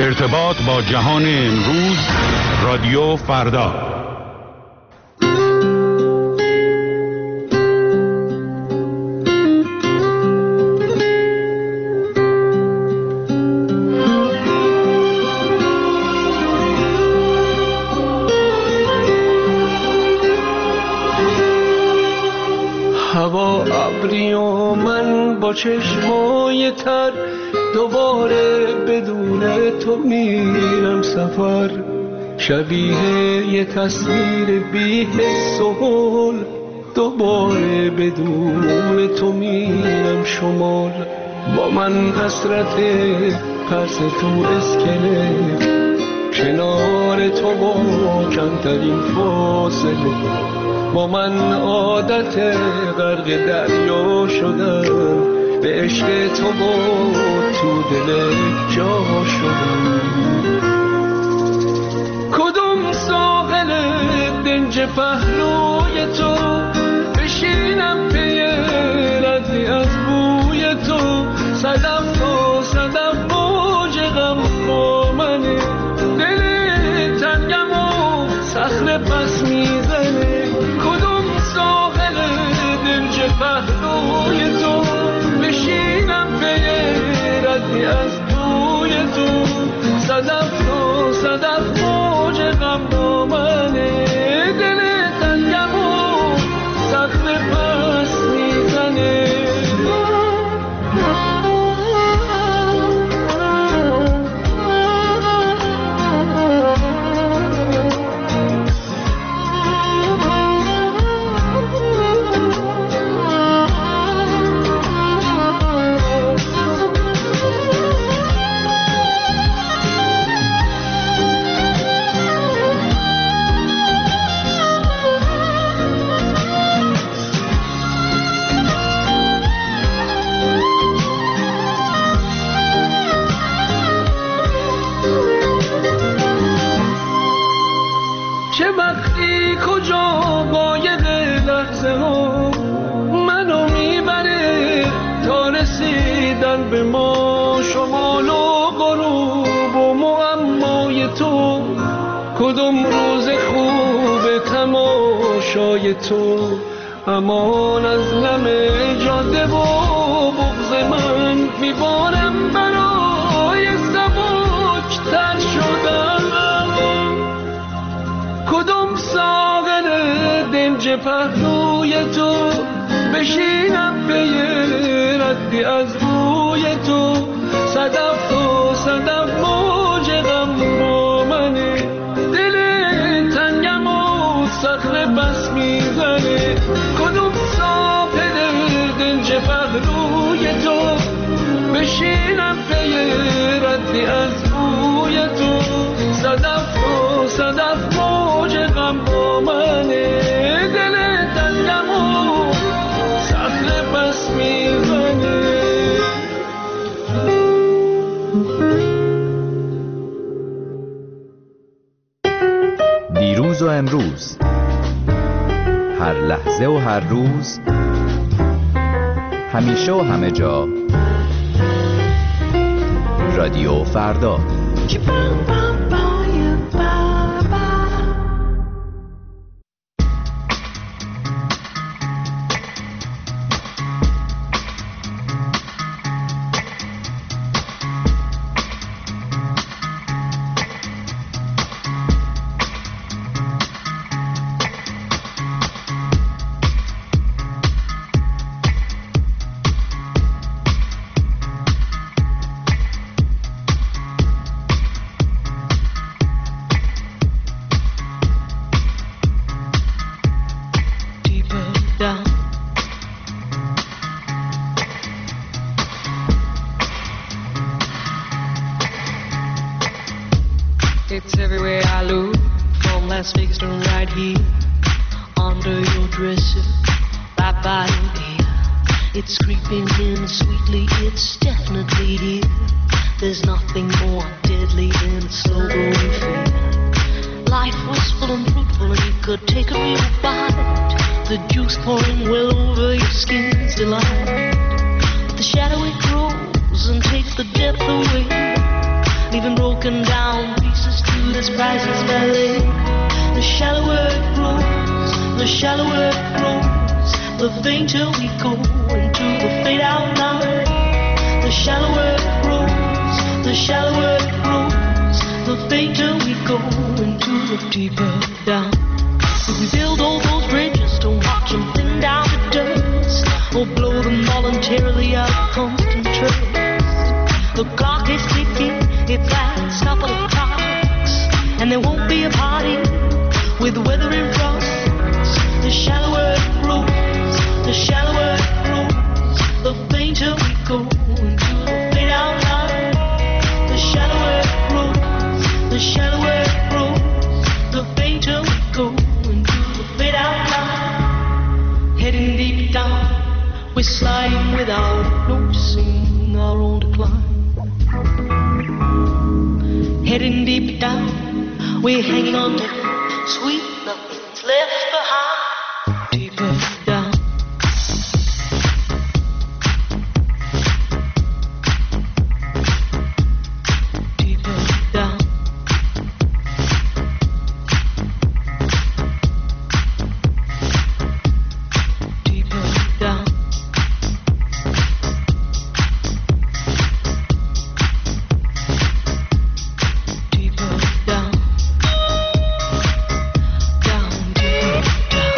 ارتباط با جهان امروز، رادیو فردا. هوا ابری و من با چشمای تر، دوباره بدون تو میرم سفر. شبیه یه تصویر بی حس و حال، دوباره بدون تو میرم شمال. با من حسرت پرس تو اسکله، کنار تو با کمترین فاصله. با من عادت غرق دریا شدن، به عشق تو با تو دل جا شدم. کدوم ساحل دنج پهلوی تو، بشینم پی ردی از بوی تو. صدف تا صدف موج غم با منه، دل تنگم و صخره پس میزنه. کدوم ساحل دنج پهلوی تو، بشینم پی ردی از بوی تو. صدف تا صدف موج غم با منه، دل تنگم و صخره پس میزنه. چه وقتی کجا باید لحظه ها منو میبره تا رسیدن به ما. شمال و غروب و معمای تو، کدوم روز خوب تماشای تو. امان از نم جاده و بغض من، میبارم برای سبک تر شدن. کدوم ساغر دنج پهلوی تو، بشینم به یه ردی از بوی تو. صدف تا صدف موج غم با منه، دل تنگم و صخره بس میزنه. کدوم ساغر دنج پهلوی تو، بشینم به یه ردی از بوی تو. صدف تا صدف موج غم با منه، دل تنگم و صخره بس میزنه. دیروز و امروز، هر لحظه و هر روز، همیشه و همه جا، رادیو فردا. It's everywhere I look, from Las Vegas to right here, under your dresser, right by your ear. It's creeping in sweetly, it's definitely here. There's nothing more deadly than a slow growing fear. Life was full and fruitful and you could take a real bite. The juice pouring well over your skin's delight. But the shadow it grows and takes the depth away. leaving broken down pieces to this priceless ballet. The shallower it grows, the shallower it grows, the fainter we go into the fade out line. The shallower it grows, the shallower it grows, the fainter we go into the deeper down. If we build all those bridges to watch them thin down to dust, or blow them voluntarily out of constant trust, the clock is ticking, it's last couple of clocks, and there won't be a party with weather in front. The shallower it grows, the shallower it grows, the fainter we go into the fade out line. The shallower it grows, the shallower it grows, the fainter we go into the fade out line. Heading deep down, we're sliding without noticing our own decline. Heading deep down, we're hanging on to sweet nothing's left behind. Deeper down. Deeper down. Deeper down. Deeper down. Down, deeper down.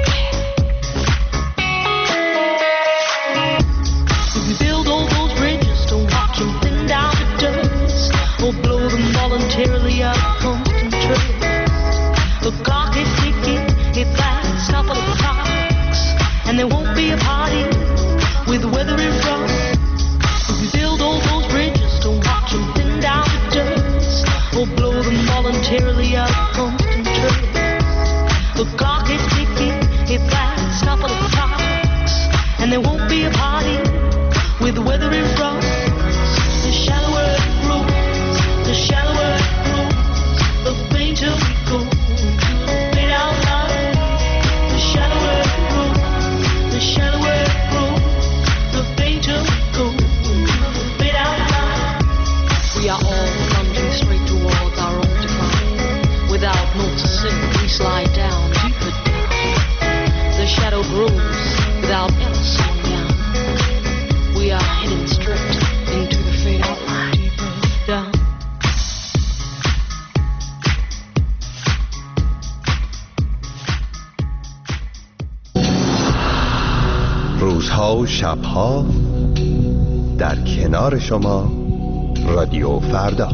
If we build all those bridges to watch them thin down to dust, or blow them voluntarily out of constant trust, the clock is ticking, it's last couple of clocks, and there won't be a party with weather in front. If we build all those bridges to watch them thin down to dust, or blow them voluntarily out of constant trust, the clock is ticking, it's last couple of clocks, and there won't be a party with weather in front. The shallower it grows, the shallower it grows, the fainter we go into the fade out line. The shallower it grows, the shallower it grows, the fainter we go into the fade out line. We are all plunging straight towards our own decline. Without noticing, we slide down, deeper down. The shadow grows without ever slowing down. We are heading straight into the fade out line. Deeper down. روزها و شبها در کنار شما رادیو فردا.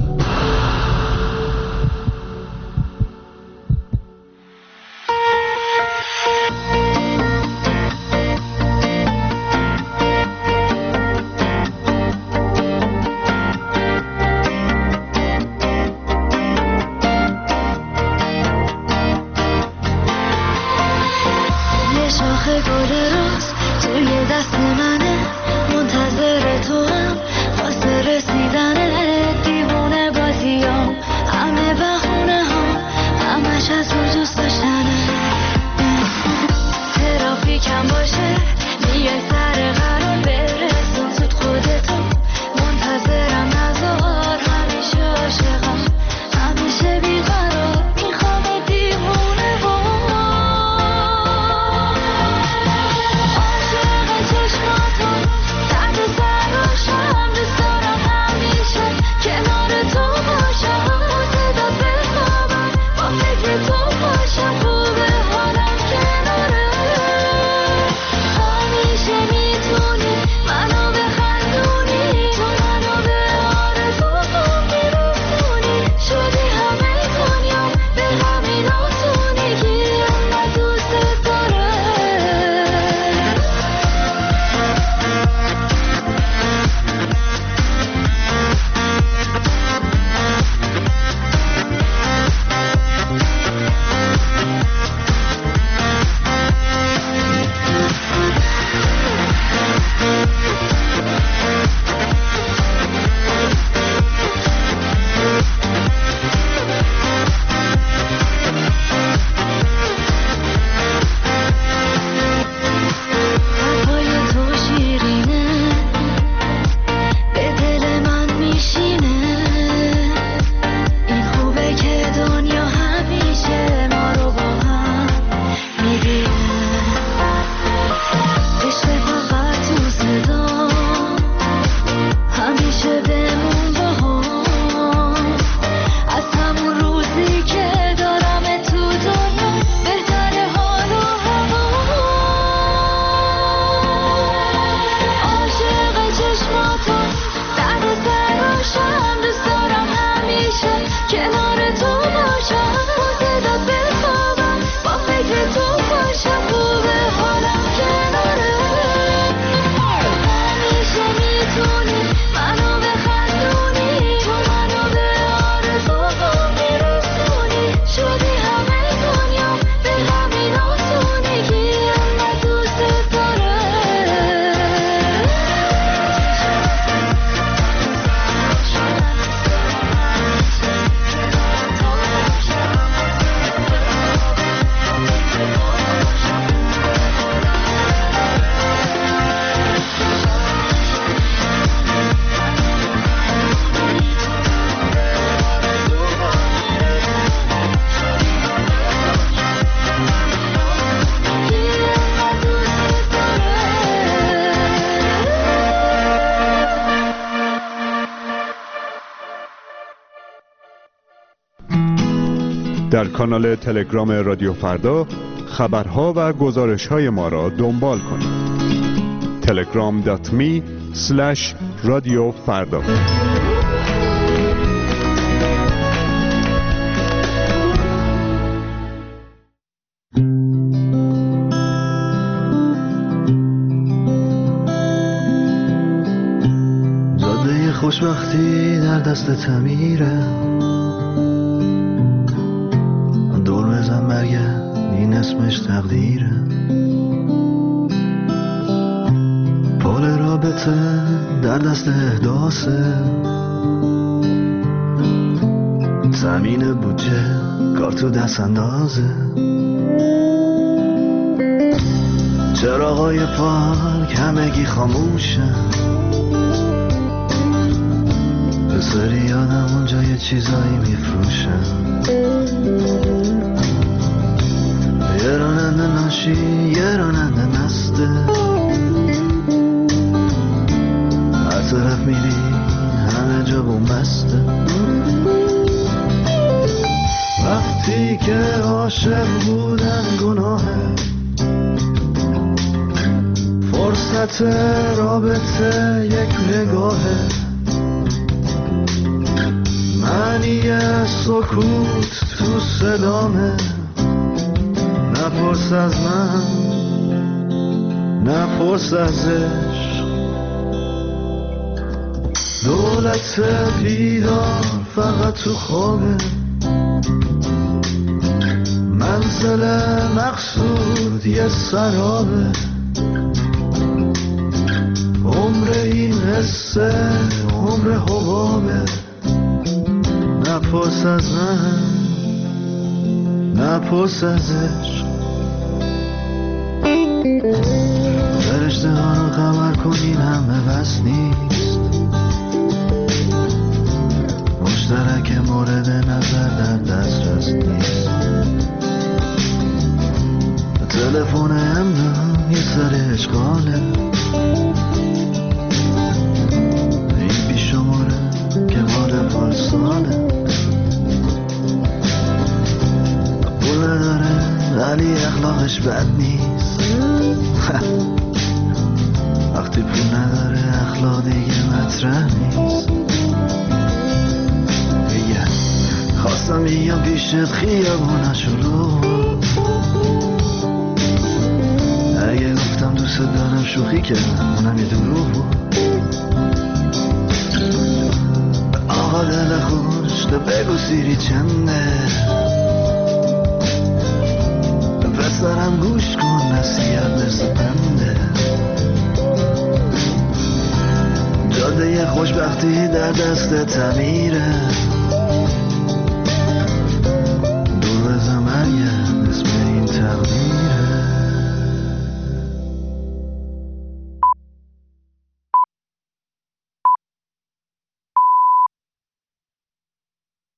یه شاخه گل روز توی دست منه، منتظر تو هم واسه رسیدنه، دیوونه با در کانال تلگرام رادیو فردا خبرها و گزارش‌های ما را دنبال کنید. telegram.me/رادیوفردا. زاده خوشبختی در دست تعمیره، دور بزن برگرد این اسمش تقدیره. پول رابطه در دست احداثه، تامین بودجه کار تو دست اندازه. چراغای پارک همگی خاموشن، به سری آدم اونجا یه چیزایی میفروشن. یه راننده ناشی یه راننده مسته، هر طرف میری همه جا بومبسته. وقتی که عاشق بودن گناهه، فرصت رابطه یک نگاهه. معنی سکوت تو صدامه، نپرس از من نپرس از عشق. دولت بیدار فقط تو خوابه، منزل مقصود یه سرابه. عمر این حسه عمر حبابه، نپرس از من نپرس از عشق. فرشته ها رو خبر کنین همه بس نیست، مشترک مورد نظر در دسترس نیست. تلفن امنم یه سر اشغاله، این پیش شماره که مال پارساله. پول نداره ولی اخلاقش بد نیست، وقتی پول نداره اخلاق دیگه مطرح نیست. میگه خواستم بیام پیشت خیابونشو رو، اگه گفتم دوست دارم شوخی کردم اونم یه دروغ بود. آقا دل خوش تو بگو سیری چنده، پسرم گوش کن نصیحت مثل پنده. جاده خوشبختی در دست تعمیره،